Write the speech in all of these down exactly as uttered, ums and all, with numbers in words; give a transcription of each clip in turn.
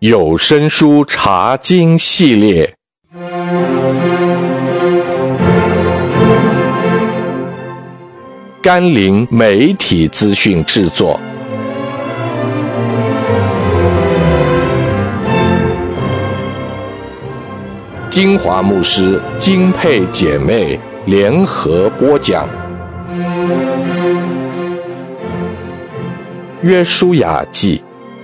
有声书查经系列，甘霖媒体资讯制作。金华牧师金佩姐妹联合播讲。约书亚记。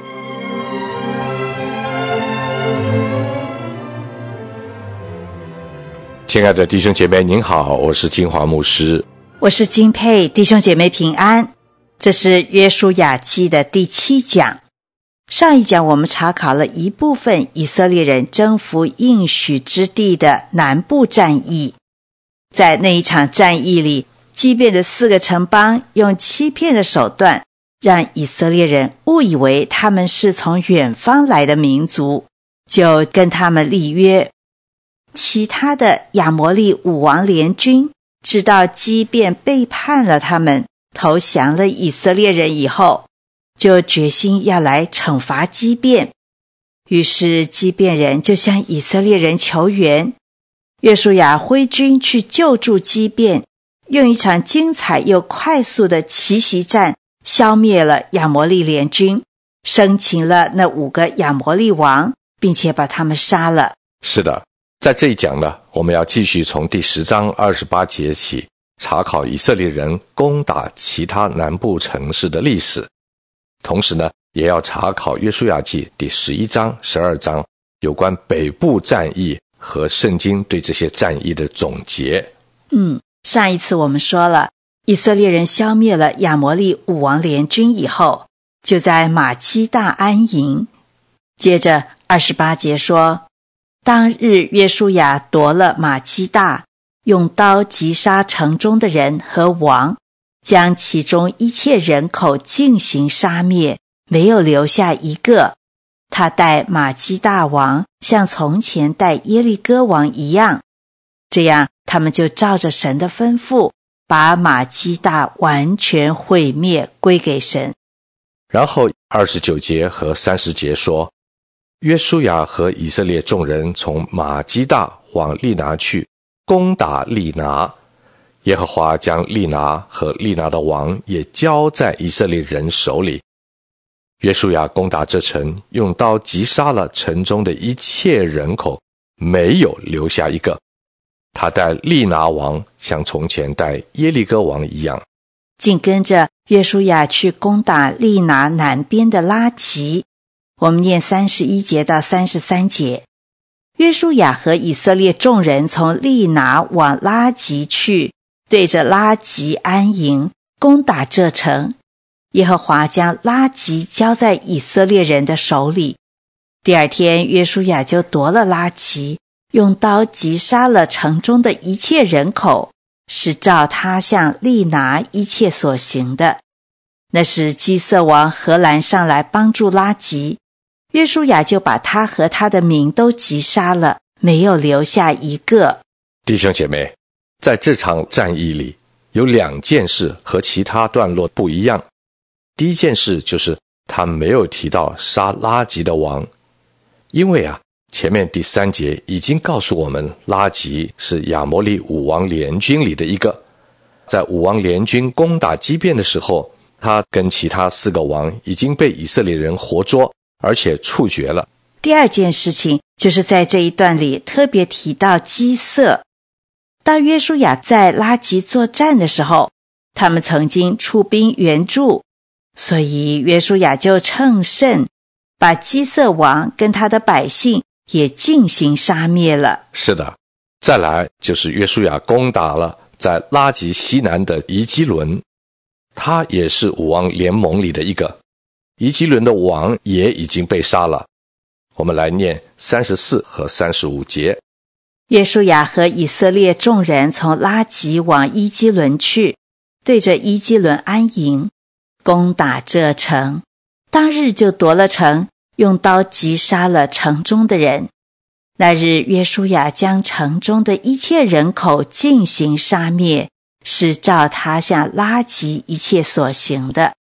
亲爱的弟兄姐妹您好，我是金华牧师。 我是金佩，弟兄姐妹平安。这是约书亚记的第七讲。上一讲我们查考了一部分以色列人征服应许之地的南部战役。在那一场战役里，基遍的四个城邦用欺骗的手段，让以色列人误以为他们是从远方来的民族，就跟他们立约。其他的亚摩利五王联军知道基遍背叛了他们，投降了以色列人以后，就决心要来惩罚基遍。于是基遍人就向以色列人求援，约书亚挥军去救助基遍，用一场精彩又快速的奇袭战消灭了亚摩利联军，生擒了那五个亚摩利王，并且把他们杀了。 是的，在这一讲呢，我们要继续从第十章二十八节起查考以色列人攻打其他南部城市的历史，同时呢，也要查考约书亚记第十一章、十二章有关北部战役和圣经对这些战役的总结。 嗯，上一次我们说了，以色列人消灭了亚摩利五王联军以后，就在马基大安营。接着二十八节说，当日约书亚夺了马基大，用刀击杀城中的人和王，将其中一切人口尽行杀灭，没有留下一个。他待马基大王像从前待耶利哥王一样，这样他们就照着神的吩咐，把马基大完全毁灭，归给神。 然后二十九节和三十节说，约书亚和以色列众人从马基大往利拿去，攻打利拿。耶和华将利拿和利拿的王也交在以色列人手里。约书亚攻打这城，用刀击杀了城中的一切人口，没有留下一个。他待利拿王像从前待耶利哥王一样。 紧跟着约书亚去攻打利拿南边的拉吉。我们念三十一节到三十三节。约书亚和以色列众人从利拿往拉吉去，对着拉吉安营，攻打这城。耶和华将拉吉交在以色列人的手里。第二天，约书亚就夺了拉吉，用刀击杀了城中的一切人口，是照他向利拿一切所行的。那时基色王荷兰上来帮助拉吉，约书亚就把他和他的民都击杀了，没有留下一个。 弟兄姐妹，在这场战役里，有两件事和其他段落不一样。第一件事就是他没有提到杀拉吉的王，因为啊，前面第三节已经告诉我们，拉吉是亚摩利五王联军里的一个。在五王联军攻打基遍的时候，他跟其他四个王已经被以色列人活捉，而且处决了。 第二件事情就是在这一段里特别提到基色。当约书亚在拉吉作战的时候，他们曾经出兵援助，所以约书亚就乘胜把基色王跟他的百姓也进行杀灭了。 是的，再来就是约书亚攻打了在拉吉西南的以基伦，他也是五王联盟里的一个。以基伦的王也已经被杀了。我们来念三十四和三十五节。 约书亚和以色列众人从拉吉往伊基伦去，对着伊基伦安营，攻打这城。当日就夺了城，用刀击杀了城中的人。那日约书亚将城中的一切人口尽行杀灭，是照他向拉吉一切所行的。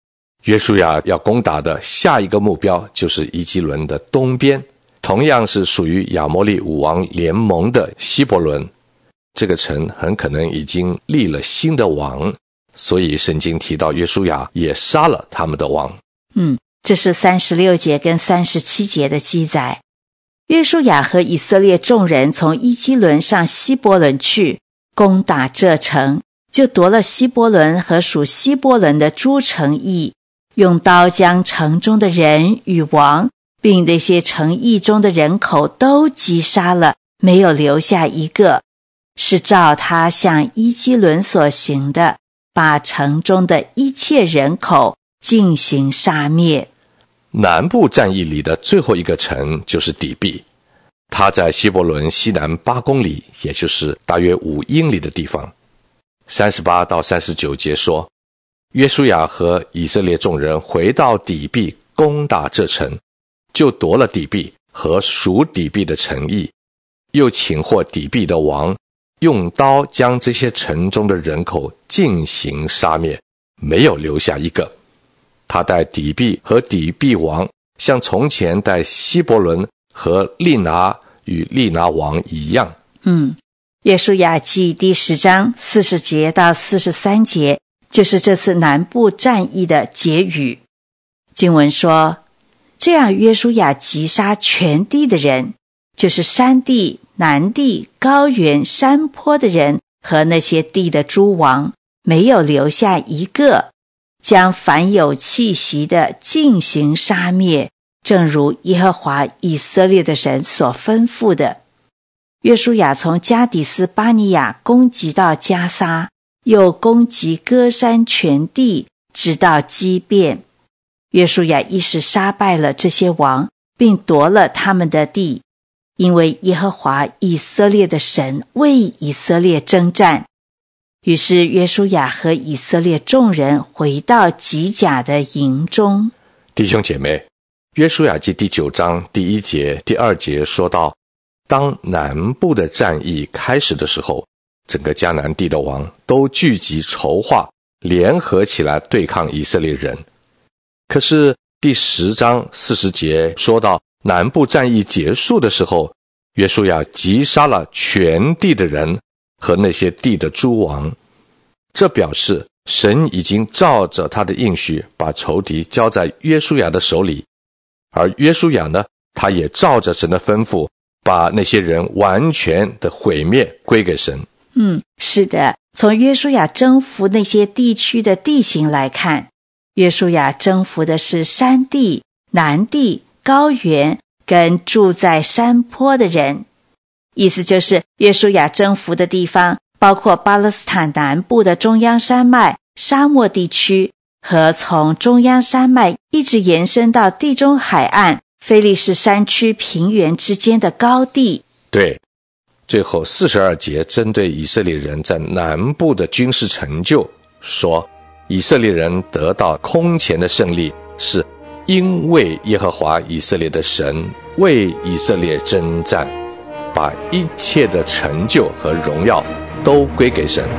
约书亚要攻打的下一个目标就是伊基伦的东边，同样是属于亚摩利五王联盟的希伯伦。这个城很可能已经立了新的王，所以圣经提到约书亚也杀了他们的王。 嗯，这是三十六节跟三十七节的记载。约书亚和以色列众人从伊基伦上希伯伦去，攻打这城，就夺了希伯伦和属希伯伦的诸城邑，用刀将城中的人与王，并那些城邑中的人口都击杀了，没有留下一个，是照他向伊基伦所行的，把城中的一切人口进行杀灭。 南部战役里的最后一个城就是底比，它在希伯伦西南八公里，也就是大约五英里的地方。三十八到三十九节说，约书亚和以色列众人回到底比攻打这城，就夺了底比和属底比的城邑，又擒获底比的王，用刀将这些城中的人口进行杀灭，没有留下一个。他带底比和底比王，像从前带希伯伦和利拿与利拿王一样。 嗯，约书亚记第十章四十节到四十三节，就是这次南部战役的结语。经文说，这样约书亚击杀全地的人，就是山地、南地、高原、山坡的人和那些地的诸王，没有留下一个，将凡有气息的进行杀灭，正如耶和华以色列的神所吩咐的。约书亚从加底斯巴尼亚攻击到加撒，又攻击歌山全地，直到基遍。约书亚一时杀败了这些王，并夺了他们的地，因为耶和华以色列的神为以色列征战。于是约书亚和以色列众人回到吉甲的营中。 弟兄姐妹，约书亚记第九章第一节、第二节说到，当南部的战役开始的时候，整个迦南地的王都聚集筹划，联合起来对抗以色列人。可是第十章四十节说到，南部战役结束的时候，约书亚击杀了全地的人和那些地的诸王。这表示神已经照着他的应许把仇敌交在约书亚的手里，而约书亚呢，他也照着神的吩咐把那些人完全的毁灭归给神。 嗯，是的，从约书亚征服那些地区的地形来看，约书亚征服的是山地、南地、高原跟住在山坡的人。意思就是约书亚征服的地方包括巴勒斯坦南部的中央山脉、沙漠地区，和从中央山脉一直延伸到地中海岸、非利士山区平原之间的高地。 对，最后四十二节针对以色列人在南部的军事成就说，以色列人得到空前的胜利，是因为耶和华以色列的神为以色列征战，把一切的成就和荣耀都归给神。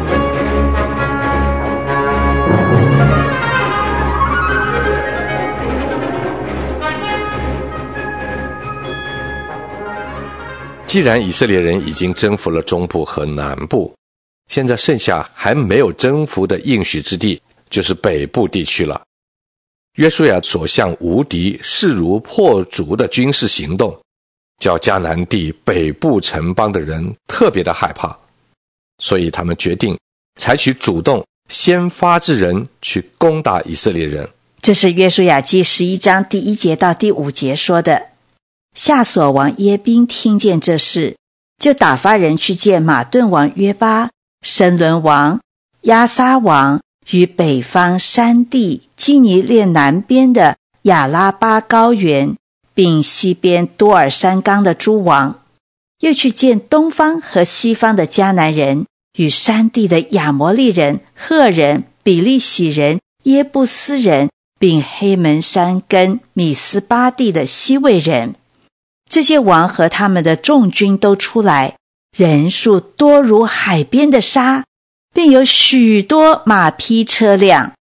既然以色列人已经征服了中部和南部，现在剩下还没有征服的应许之地，就是北部地区了。约书亚所向无敌、势如破竹的军事行动，叫迦南地北部城邦的人特别的害怕，所以他们决定采取主动，先发制人去攻打以色列人。 这是约书亚记十一章第一节到第五节说的。夏所王耶宾听见这事，就打发人去见马顿王约巴、申伦王、亚撒王与北方山地基尼列南边的亚拉巴高原，并西边多尔山冈的诸王，又去见东方和西方的迦南人与山地的亚摩利人、赫人、比利洗人、耶布斯人，并黑门山跟米斯巴地的西魏人。这些王和他们的众军都出来，人数多如海边的沙，并有许多马匹车辆。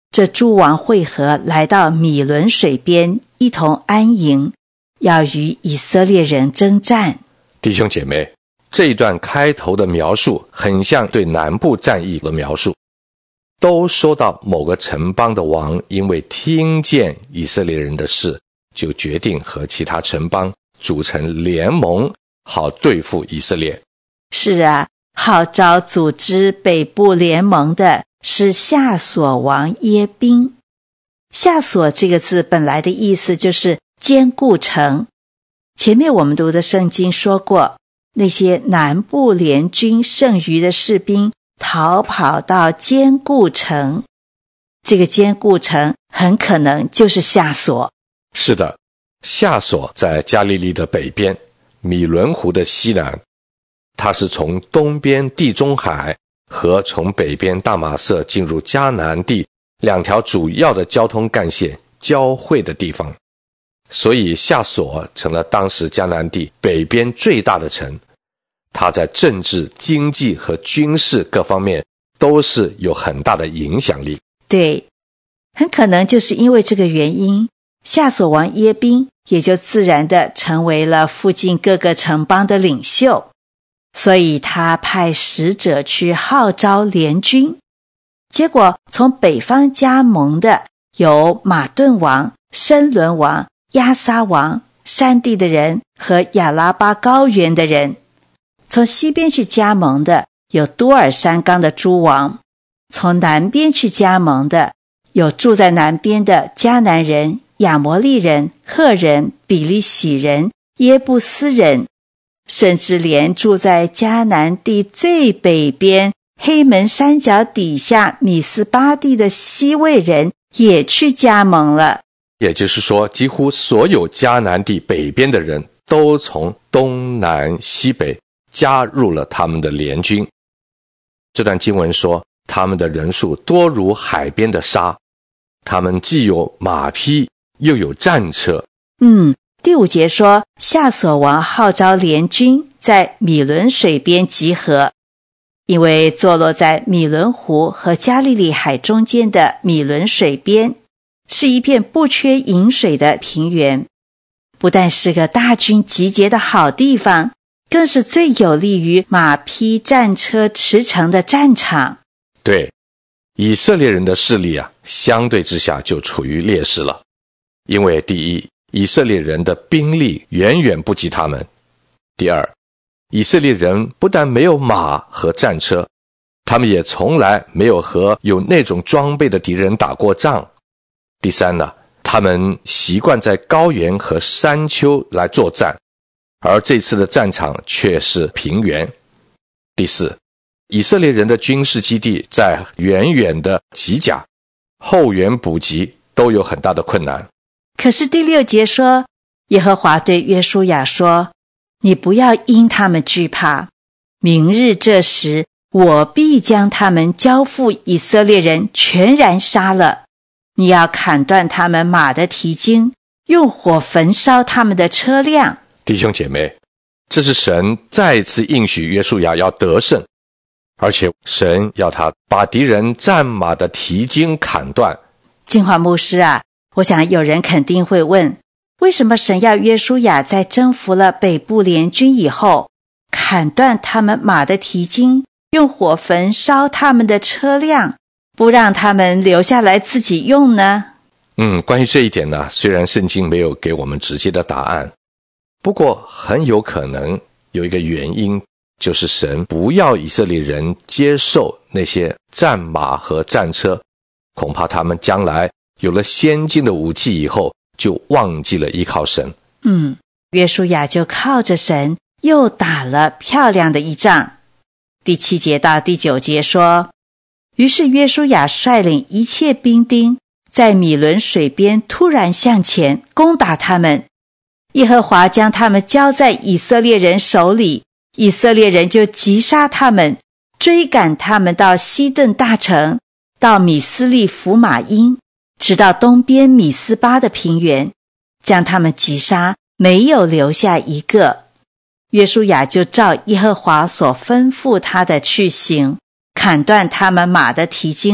这诸王会合，来到米伦水边，一同安营，要与以色列人征战。 弟兄姐妹，这一段开头的描述很像对南部战役的描述，都说到某个城邦的王因为听见以色列人的事，就决定和其他城邦组成联盟，好对付以色列。 是啊，号召组织北部联盟的是夏所王耶宾。夏所这个字本来的意思就是坚固城。前面我们读的圣经说过，那些南部联军剩余的士兵逃跑到坚固城，这个坚固城很可能就是夏所。 是的，夏所在加利利的北边，米伦湖的西南，它是从东边地中海和从北边大马色进入迦南地两条主要的交通干线交汇的地方，所以夏所成了当时迦南地北边最大的城。它在政治、经济和军事各方面都是有很大的影响力。 对，很可能就是因为这个原因，夏所王耶宾也就自然地成为了附近各个城邦的领袖，所以他派使者去号召联军。结果从北方加盟的有马顿王、申伦王、亚撒王、山地的人和亚拉巴高原的人。从西边去加盟的有多尔山冈的诸王，从南边去加盟的有住在南边的迦南人、亚摩利人、赫人、比利洗人、耶布斯人，甚至连住在迦南地最北边黑门山脚底下米斯巴地的西魏人也去加盟了。 也就是说，几乎所有迦南地北边的人都从东南西北加入了他们的联军。这段经文说，他们的人数多如海边的沙，他们既有马匹又有战车。 嗯，第五节说，夏所王号召联军在米伦水边集合，因为坐落在米伦湖和加利利海中间的米伦水边是一片不缺饮水的平原，不但是个大军集结的好地方，更是最有利于马匹、战车驰骋的战场。 对，以色列人的势力啊，相对之下就处于劣势了。因为第一，以色列人的兵力远远不及他们；第二，以色列人不但没有马和战车，他们也从来没有和有那种装备的敌人打过仗；第三呢，他们习惯在高原和山丘来作战，而这次的战场却是平原。第四，以色列人的军事基地在远远的吉甲，后援补给都有很大的困难。 可是第六节说，耶和华对约书亚说，你不要因他们惧怕，明日这时，我必将他们交付以色列人，全然杀了。你要砍断他们马的蹄筋，用火焚烧他们的车辆。 弟兄姐妹，这是神再次应许约书亚要得胜，而且神要他把敌人战马的蹄筋砍断。 金华牧师啊，我想有人肯定会问，为什么神要约书亚在征服了北部联军以后，砍断他们马的蹄筋，用火焚烧他们的车辆，不让他们留下来自己用呢？ 嗯，关于这一点呢，虽然圣经没有给我们直接的答案，不过很有可能有一个原因，就是神不要以色列人接受那些战马和战车，恐怕他们将来有了先进的武器以后，就忘记了依靠神。 嗯，约书亚就靠着神又打了漂亮的一仗。第七节到第九节说，于是约书亚率领一切兵丁，在米伦水边突然向前攻打他们，耶和华将他们交在以色列人手里，以色列人就击杀他们，追赶他们到西顿大城，到米斯利弗马因，直到东边米斯巴的平原，将他们击杀，没有留下一个。约书亚就照耶和华所吩咐他的去行，砍断他们马的蹄筋，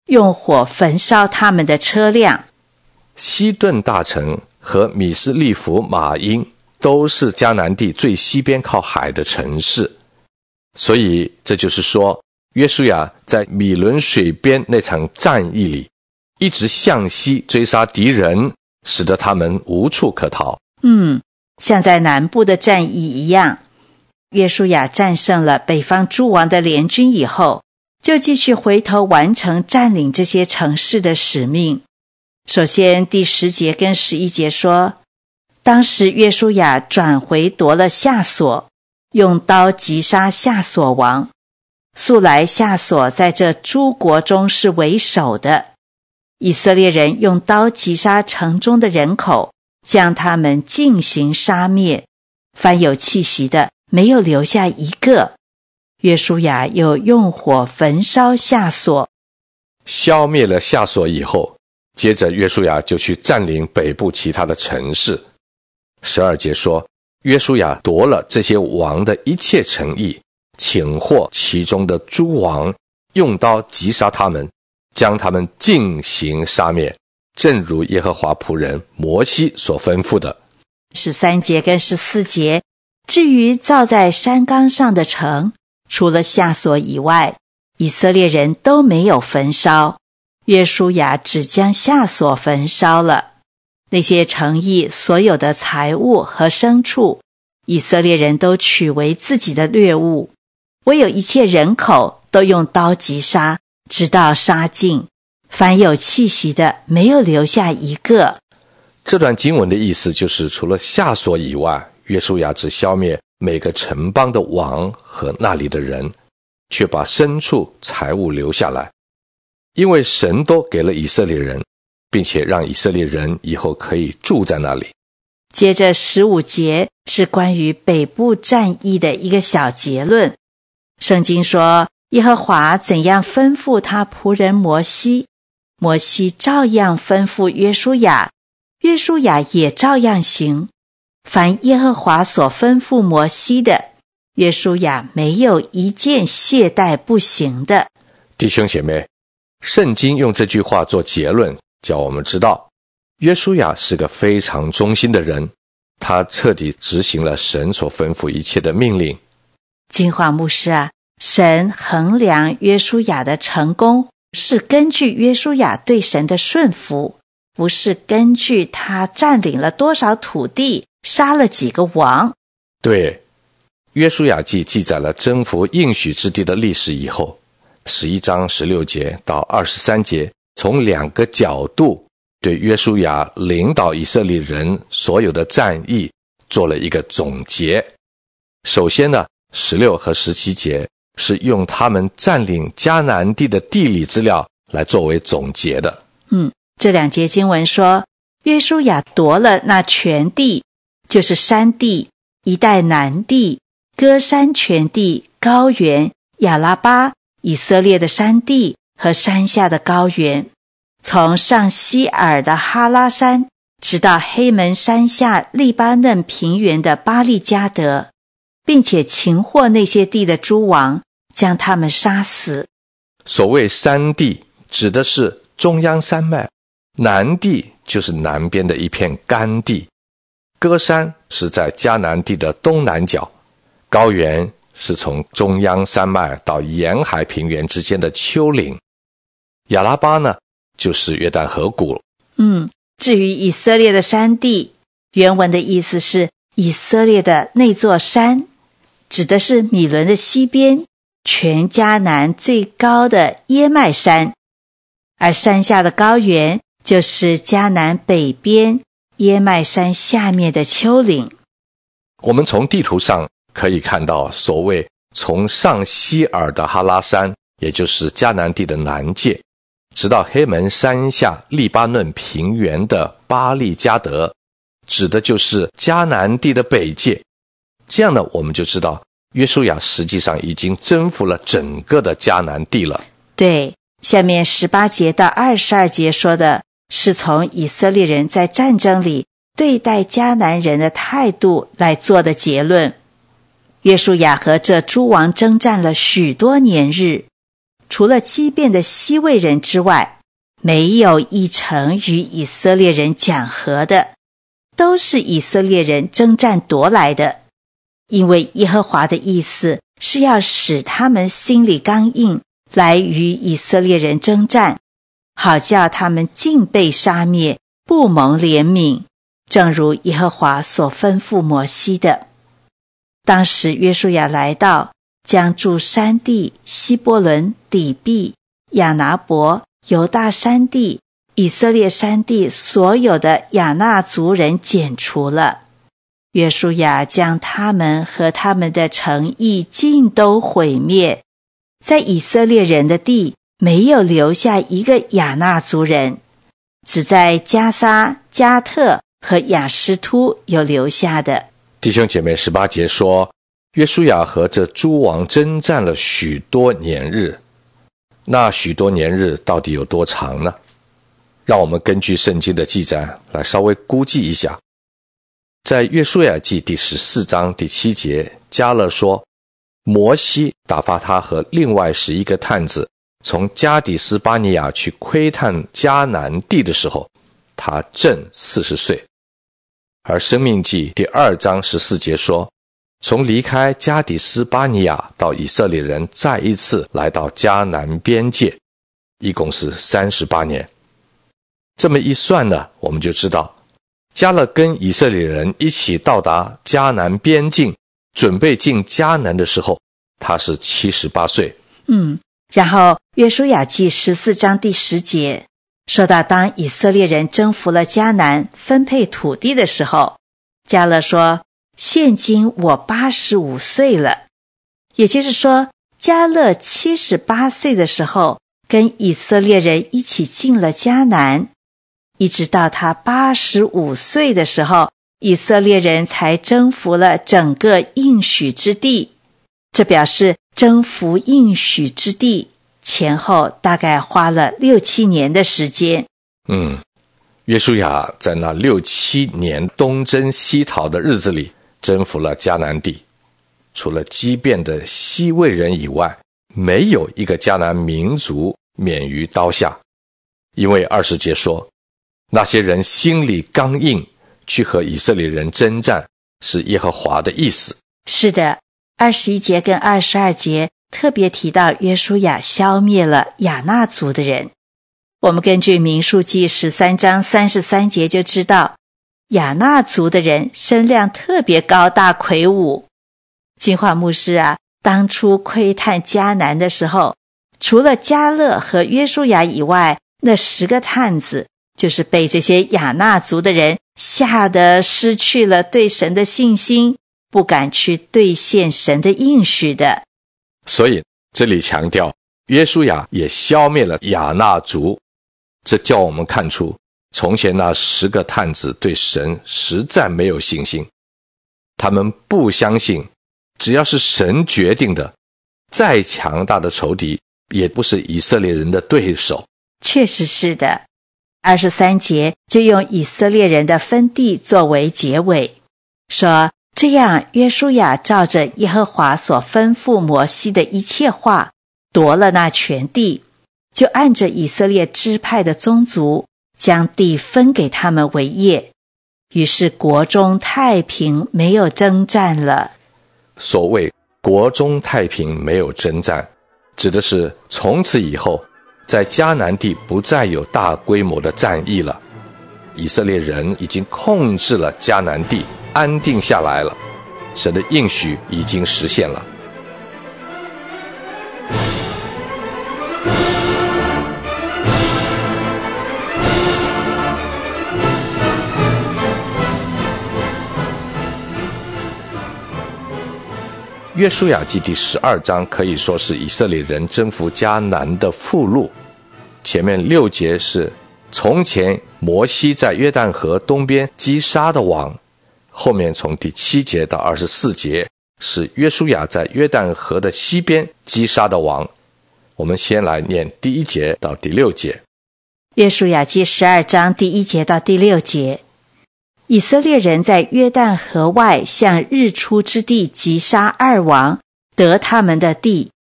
用火焚烧他们的车辆。 西顿大城和米斯利弗马因都是迦南地最西边靠海的城市，所以这就是说，约书亚在米伦水边那场战役里一直向西追杀敌人，使得他们无处可逃。 嗯，像在南部的战役一样，约书亚战胜了北方诸王的联军以后，就继续回头完成占领这些城市的使命。首先第十节跟十一节说，当时约书亚转回夺了夏所，用刀击杀夏所王。素来夏所在这诸国中是为首的，以色列人用刀击杀城中的人口，将他们尽行杀灭，凡有气息的没有留下一个。约书亚又用火焚烧夏所， 消灭了夏所以后，接着约书亚就去占领北部其他的城市。十二节说，约书亚夺了这些王的一切城邑，擒获其中的诸王，用刀击杀他们，将他们尽行杀灭，正如耶和华仆人摩西所吩咐的。 十三节跟十四节，至于造在山冈上的城，除了夏所以外，以色列人都没有焚烧，约书亚只将夏所焚烧了。那些城邑所有的财物和牲畜，以色列人都取为自己的掠物，唯有一切人口都用刀击杀，直到杀尽，凡有气息的没有留下一个。 这段经文的意思就是，除了夏所以外，约书亚只消灭每个城邦的王和那里的人，却把牲畜财物留下来，因为神都给了以色列人，并且让以色列人以后可以住在那里。 接着十五节是关于北部战役的一个小结论。圣经说，耶和华怎样吩咐他仆人摩西，摩西照样吩咐约书亚，约书亚也照样行。凡耶和华所吩咐摩西的，约书亚没有一件懈怠不行的。 弟兄姐妹，圣经用这句话做结论，叫我们知道约书亚是个非常忠心的人，他彻底执行了神所吩咐一切的命令。 金华牧师啊，神衡量约书亚的成功是根据约书亚对神的顺服，不是根据他占领了多少土地，杀了几个王。 对，约书亚记记载了征服应许之地的历史以后，十一章十六节到二十三节从两个角度对约书亚领导以色列人所有的战役做了一个总结。首先呢，十六和十七节是用他们占领迦南地的地理资料来作为总结的。 嗯，这两节经文说，约书亚夺了那全地，就是山地、一带南地、歌山全地、高原、亚拉巴、以色列的山地和山下的高原，从上西尔的哈拉山，直到黑门山下利巴嫩平原的巴利加德，并且擒获那些地的诸王，将他们杀死。 所谓山地指的是中央山脉，南地就是南边的一片干地，歌山是在迦南地的东南角，高原是从中央山脉到沿海平原之间的丘陵，亚拉巴呢就是约旦河谷。 嗯，至于以色列的山地，原文的意思是以色列的那座山，指的是米伦的西边，全迦南最高的耶麦山，而山下的高原就是迦南北边耶麦山下面的丘陵。 我们从地图上可以看到，所谓从上西尔的哈拉山，也就是迦南地的南界，直到黑门山下利巴嫩平原的巴利加德，指的就是迦南地的北界。这样呢，我们就知道约书亚实际上已经征服了整个的迦南地了。 对，下面十八节到二十二节说的是从以色列人在战争里对待迦南人的态度来做的结论。约书亚和这诸王征战了许多年日， 除了基遍的西魏人之外，没有一城与以色列人讲和的，都是以色列人征战夺来的。因为耶和华的意思是要使他们心里刚硬，来与以色列人征战，好叫他们尽被杀灭，不蒙怜悯，正如耶和华所吩咐摩西的。当时约书亚来到，将住山地、希伯伦、底比、亚拿伯、犹大山地、以色列山地所有的亚纳族人剪除了。约书亚将他们和他们的城邑尽都毁灭，在以色列人的地没有留下一个亚纳族人，只在加撒、加特和亚施突有留下的。 弟兄姐妹，十八节说，约书亚和这诸王征战了许多年日。那许多年日到底有多长呢？让我们根据圣经的记载来稍微估计一下。在约书亚记第十四章第七节，迦勒说，摩西打发他和另外十一个探子从加底斯巴尼亚去窥探迦南地的时候，他正四十岁。而申命记第二章十四节说，从离开加底斯巴尼亚到以色列人再一次来到迦南边界，一共是三十八年。这么一算呢，我们就知道迦勒跟以色列人一起到达迦南边境，准备进迦南的时候，他是七十八岁。 嗯，然后约书亚记十四章第十节说到，当以色列人征服了迦南，分配土地的时候，迦勒说，现今我八十五岁了。也就是说，迦勒七十八岁的时候，跟以色列人一起进了迦南，一直到他八十五岁的时候，以色列人才征服了整个应许之地。这表示征服应许之地前后大概花了六七年的时间。 嗯，约书亚在那六七年东征西讨的日子里，征服了迦南地。除了激变的西魏人以外，没有一个迦南民族免于刀下。因为二十节说，那些人心里刚硬，去和以色列人征战，是耶和华的意思。 是的，二十一节跟二十二节特别提到约书亚消灭了亚纳族的人。我们根据民数记十三章三十三节就知道，亚纳族的人身量特别高大魁梧。金华牧师啊，当初窥探迦南的时候，除了迦勒和约书亚以外，那十个探子就是被这些亚纳族的人吓得失去了对神的信心，不敢去兑现神的应许的。 所以这里强调，约书亚也消灭了亚纳族，这叫我们看出从前那十个探子对神实在没有信心。他们不相信，只要是神决定的，再强大的仇敌也不是以色列人的对手。 确实是的。二十三节就用以色列人的分地作为结尾，说这样约书亚照着耶和华所吩咐摩西的一切话，夺了那全地，就按着以色列支派的宗族，将地分给他们为业。于是国中太平，没有征战了。 所谓国中太平，没有征战，指的是从此以后在迦南地不再有大规模的战役了。以色列人已经控制了迦南地，安定下来了，神的应许已经实现了。约书亚记第十二章可以说是以色列人征服迦南的附录。前面六节是从前摩西在约旦河东边击杀的王，后面从第七节到二十四节是约书亚在约旦河的西边击杀的王。我们先来念第一节到第六节。 约书亚记十二章第一节到第六节，以色列人在约旦河外向日出之地击杀二王，得他们的地，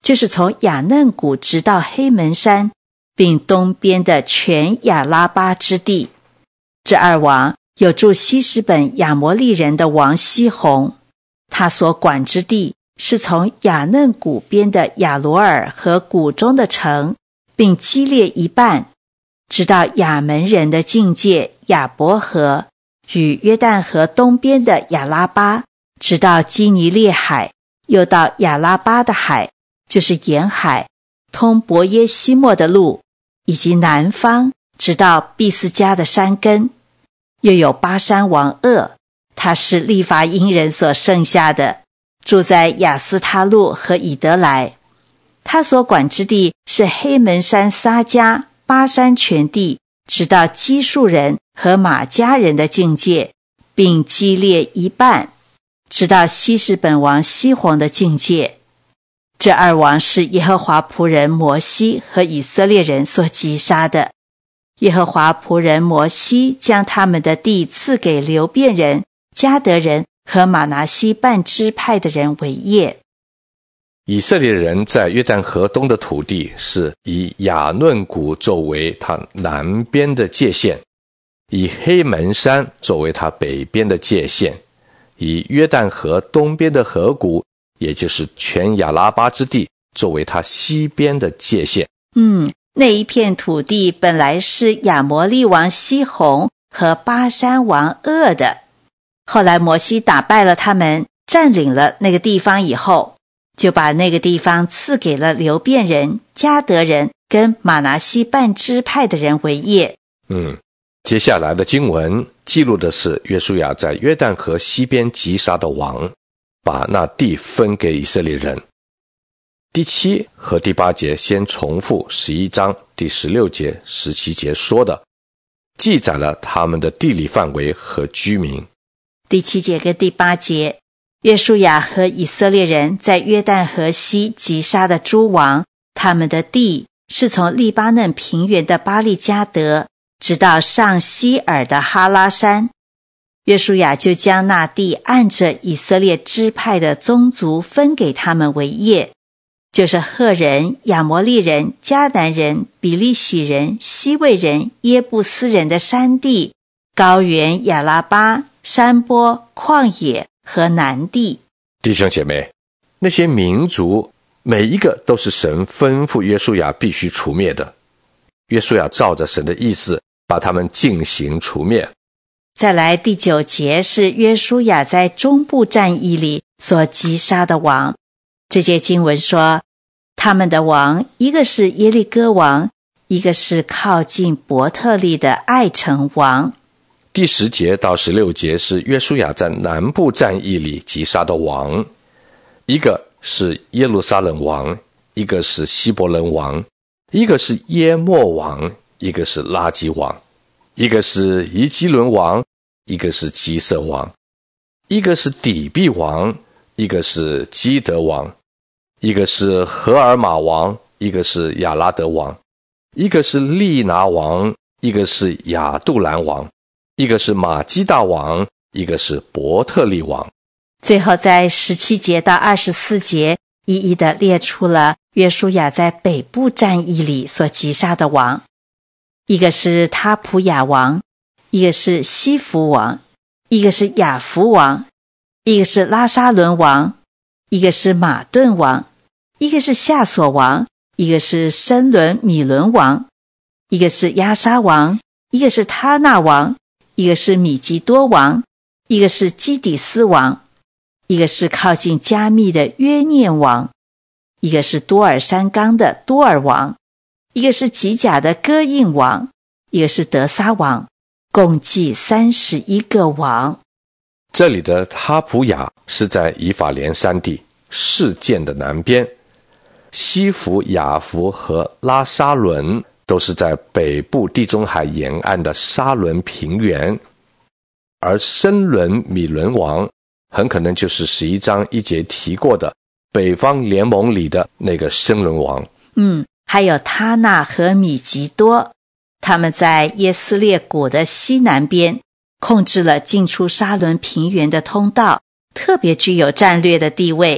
就是从雅嫩谷直到黑门山，并东边的全亚拉巴之地。这二王有住西什本亚摩利人的王西宏，他所管之地是从雅嫩谷边的亚罗尔和谷中的城，并基列一半，直到亚门人的境界亚伯河，与约旦河东边的亚拉巴，直到基尼列海，又到亚拉巴的海，就是沿海，通伯耶西莫的路，以及南方，直到毕斯加的山根。又有巴山王噩，他是利伐因人所剩下的，住在亚斯他路和以德来。他所管之地是黑门山撒迦、巴山全地，直到基述人和马加人的境界，并基列一半，直到西什本王西宏的境界。这二王是耶和华仆人摩西和以色列人所击杀的。耶和华仆人摩西将他们的地赐给流便人、迦得人和玛拿西半支派的人为业。 以色列人在约旦河东的土地是以亚嫩谷作为它南边的界限，以黑门山作为它北边的界限，以约旦河东边的河谷，也就是全亚拉巴之地，作为它西边的界限。 嗯，那一片土地本来是亚摩利王西宏和巴山王噩的，后来摩西打败了他们，占领了那个地方以后，就把那个地方赐给了流便人、迦得人跟玛拿西半支派的人为业。 嗯，接下来的经文记录的是约书亚在约旦河西边击杀的王，把那地分给以色列人。第七和第八节先重复十一章第十六节、十七节说的，记载了他们的地理范围和居民。 第七节跟第八节，约书亚和以色列人在约旦河西击杀的诸王，他们的地是从利巴嫩平原的巴利迦得，直到上希尔的哈拉山。约书亚就将那地按着以色列支派的宗族分给他们为业，就是赫人、亚摩利人、迦南人、比利洗人、西魏人、耶布斯人的山地、高原、亚拉巴、山坡、旷野和南地。 弟兄姐妹，那些民族每一个都是神吩咐约书亚必须除灭的，约书亚照着神的意思把他们进行除灭。 再来第九节是约书亚在中部战役里所击杀的王。这节经文说，他们的王，一个是耶利哥王，一个是靠近伯特利的爱城王。 第十节到十六节是约书亚在南部战役里击杀的王，一个是耶路撒冷王，一个是希伯伦王，一个是耶莫王，一个是拉基王，一个是以基伦王，一个是基色王，一个是底比王，一个是基德王，一个是荷尔玛王，一个是亚拉德王，一个是利拿王，一个是亚杜兰王，一个是马基大王，一个是伯特利王。 最后在十七节到二十四节一一的列出了约书亚在北部战役里所击杀的王，一个是他普雅王，一个是西弗王，一个是亚弗王，一个是拉沙伦王，一个是马顿王，一个是夏索王，一个是申伦米伦王，一个是亚沙王，一个是他纳王，一个是米吉多王，一个是基底斯王，一个是靠近加密的约念王，一个是多尔山冈的多尔王，一个是吉甲的哥印王，一个是德撒王，共计三十一个王。 这里的哈普雅是在以法莲山地示剑的南边，西弗、雅弗和拉沙伦都是在北部地中海沿岸的沙伦平原，而申伦米伦王很可能就是十一章一节提过的北方联盟里的那个申伦王。 嗯，还有他纳和米吉多，他们在耶斯列谷的西南边控制了进出沙伦平原的通道，特别具有战略的地位。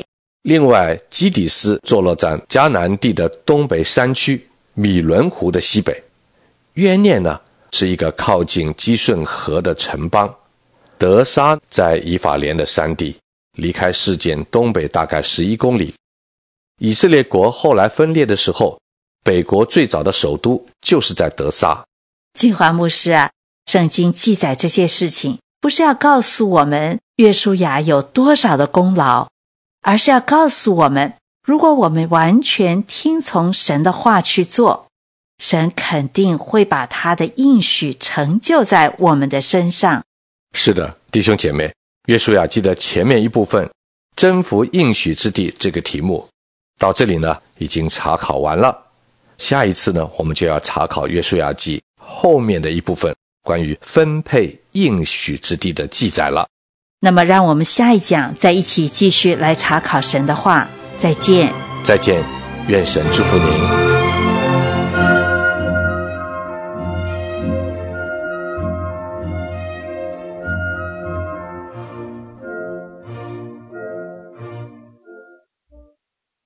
另外，基底斯坐落在迦南地的东北山区，米伦湖的西北。约念呢，是一个靠近基顺河的城邦。德沙在以法莲的山地，离开示剑东北大概十一公里。以色列国后来分裂的时候，北国最早的首都就是在德沙。 金华牧师啊，圣经记载这些事情，不是要告诉我们约书亚有多少的功劳，而是要告诉我们，如果我们完全听从神的话去做，神肯定会把他的应许成就在我们的身上。 是的，弟兄姐妹，约书亚记的前面一部分征服应许之地这个题目到这里呢已经查考完了。下一次呢，我们就要查考约书亚记后面的一部分关于分配应许之地的记载了。 那么让我们下一讲再一起继续来查考神的话。再见。 再见，愿神祝福您。